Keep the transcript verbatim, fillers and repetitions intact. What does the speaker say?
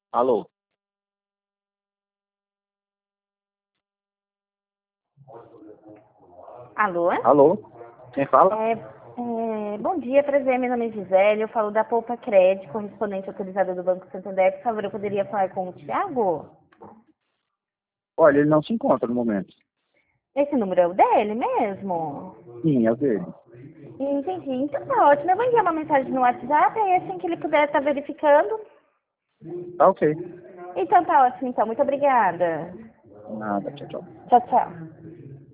Alô? Alô? Alô? Quem fala? É, é, bom dia, prazer, meu nome é Gisele, eu falo da Poupa Crédito, correspondente autorizada do Banco Santander. Por favor, eu poderia falar com o Thiago? Olha, ele não se encontra no momento. Esse número é o dele mesmo? Sim, é o dele. Entendi, então tá ótimo. Eu vou enviar uma mensagem no WhatsApp, aí assim que ele puder estar verificando. Tá ok. Então tá ótimo, então. Muito obrigada. Nada, tchau, tchau. Tchau, tchau.